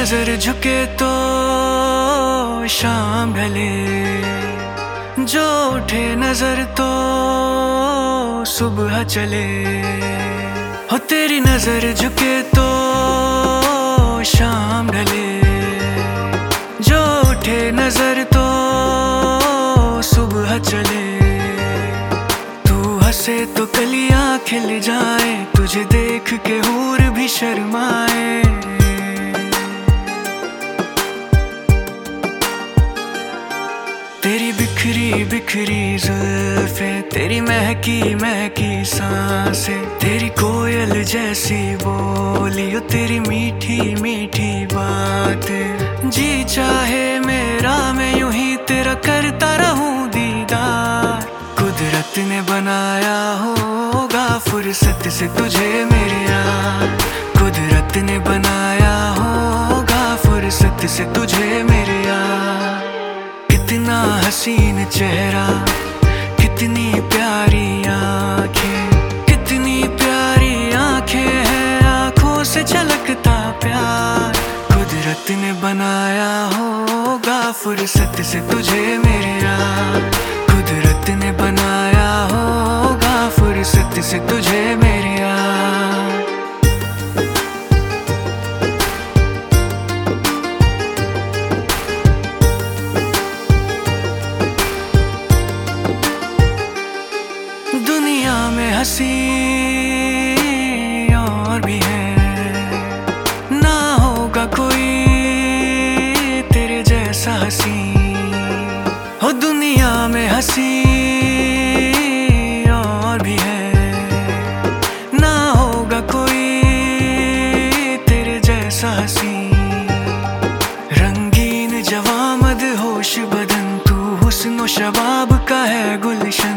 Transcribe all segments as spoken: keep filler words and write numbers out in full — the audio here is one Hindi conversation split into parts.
नजर झुके तो शाम ढले, जो उठे नजर तो सुबह चले। हो तेरी नजर झुके तो शाम ढले, जो उठे नजर तो सुबह चले। तू हंसे तो कलियां खिल जाए, तुझे देख के हूर भी शर्माए। तेरी बिखरी बिखरी जुल्फे, तेरी महकी महकी सांसें, तेरी कोयल जैसी बोली, ओ तेरी मीठी मीठी बातें। जी चाहे मेरा मैं यूं ही तेरा करता रहूं दीदार। कुदरत ने बनाया होगा फुर्सत से तुझे मेरे यार, कुदरत ने बनाया होगा फुर्सत से तुझे मेरे यार। कितना हसीन चेहरा, कितनी प्यारी आंखें, कितनी प्यारी आंखें हैं, आंखों से झलकता प्यार। कुदरत ने बनाया होगा फुर्सत से तुझे मेरे यार, कुदरत ने बनाया होगा फुर्सत से तुझे मेरे यार। दुनिया में हंसी और भी है, ना होगा कोई तेरे जैसा हंसी। हो दुनिया में हंसी और भी है, ना होगा कोई तेरे जैसा हंसी। रंगीन जवां मदहोश बदन, तू हुस्न शबाब का है गुलशन।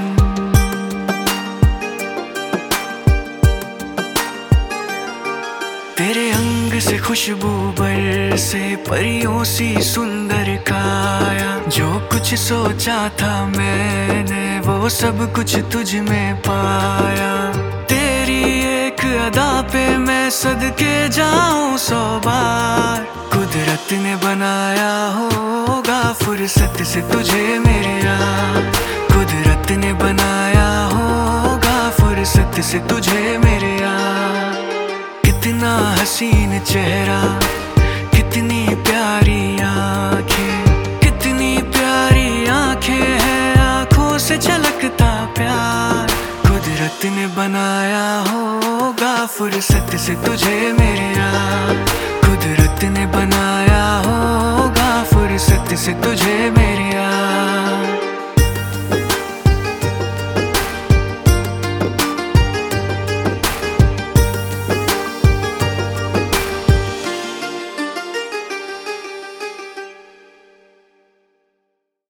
तेरे अंग से खुशबू बरसे, परियों सी सुंदर काया। जो कुछ सोचा था मैंने वो सब कुछ तुझ में पाया। तेरी एक अदा पे मैं सदके जाऊं सौ बार। कुदरत ने बनाया होगा फुर्सत से तुझे मेरे यार, कुदरत ने बनाया होगा फुर्सत से तुझे मेरे यार। कितना हसीन चेहरा, कितनी प्यारी आंखें, कितनी प्यारी आंखें हैं, आंखों से झलकता प्यार। कुदरत ने बनाया होगा फुर्सत से तुझे मेरे यार, कुदरत ने बनाया होगा फुर्सत से तुझे